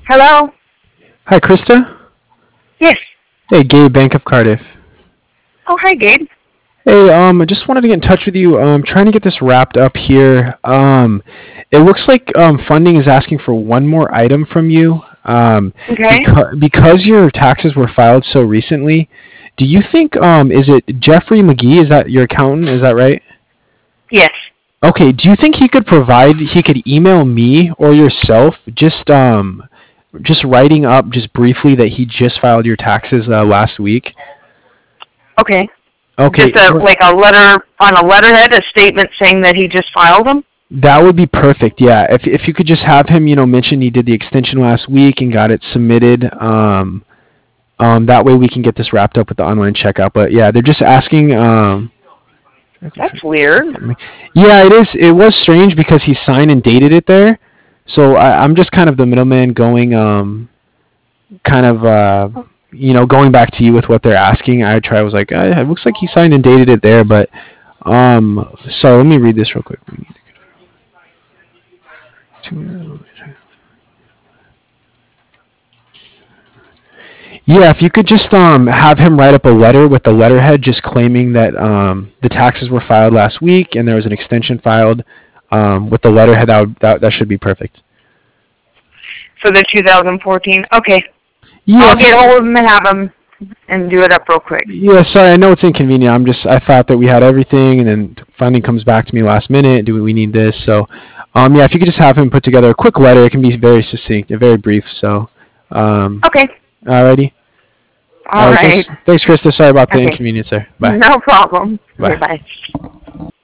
Hello? Hi, Krista. Yes. Hey, Gabe, Bank of Cardiff. Oh, hi, Gabe. Hey, I just wanted to get in touch with you. Trying to get this wrapped up here. It looks like funding is asking for one more item from you. Okay. Because your taxes were filed so recently, do you think is it Jeffrey McGee? Is that your accountant? Is that right? Yes. Okay. Do you think he could email me or yourself just writing up just briefly that he just filed your taxes last week? Okay. Okay. Just like a letter on a letterhead, a statement saying that he just filed them? That would be perfect. Yeah, if you could just have him, mention he did the extension last week and got it submitted. That way we can get this wrapped up with the online checkout. But yeah, they're just asking. That's weird. Yeah, it is. It was strange because he signed and dated it there. So I'm just kind of the middleman going, kind of, going back to you with what they're asking. I was like, it looks like he signed and dated it there, but so let me read this real quick. Yeah, if you could just have him write up a letter with the letterhead just claiming that the taxes were filed last week and there was an extension filed with the letterhead, that should be perfect. For the 2014? Okay. Yeah, I'll get hold of him and have him and do it up real quick. yeah, sorry, I know it's inconvenient. I thought that we had everything, and then funding comes back to me last minute. Do we need this? So, yeah, if you could just have him put together a quick letter, it can be very succinct and very brief. So, Okay. alrighty. All right. Thanks, Krista. Sorry about the Okay. inconvenience there. Bye. No problem. Bye. Okay, bye.